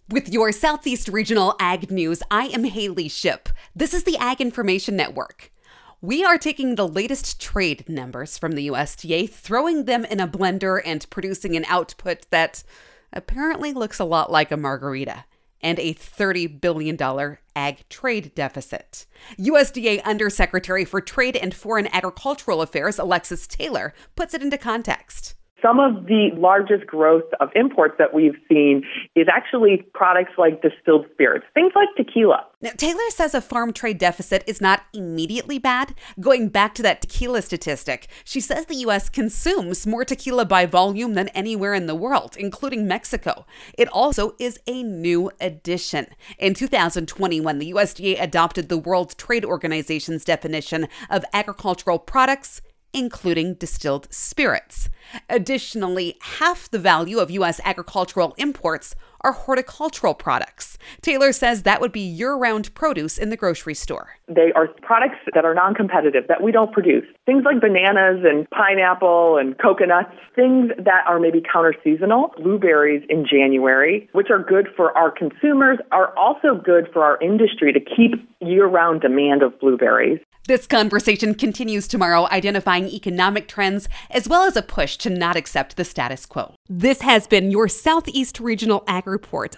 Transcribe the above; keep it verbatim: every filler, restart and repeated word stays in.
With your Southeast Regional Ag News, I am Haley Ship. This is the Ag Information Network. We are taking the latest trade numbers from the U S D A, throwing them in a blender and producing an output that apparently looks a lot like a margarita, and a thirty billion dollars ag trade deficit. U S D A Undersecretary for Trade and Foreign Agricultural Affairs, Alexis Taylor, puts it into context. Some of the largest growth of imports that we've seen is actually products like distilled spirits, things like tequila. Now, Taylor says a farm trade deficit is not immediately bad. Going back to that tequila statistic, she says the U S consumes more tequila by volume than anywhere in the world, including Mexico. It also is a new addition. In two thousand twenty-one, the U S D A adopted the World Trade Organization's definition of agricultural products, including distilled spirits. Additionally, half the value of U S agricultural imports are horticultural products. Taylor says that would be year-round produce in the grocery store. They are products that are non-competitive, that we don't produce. Things like bananas and pineapple and coconuts, things that are maybe counter-seasonal. Blueberries in January, which are good for our consumers, are also good for our industry to keep year-round demand of blueberries. This conversation continues tomorrow, identifying economic trends as well as a push to not accept the status quo. This has been your Southeast Regional Ag Report.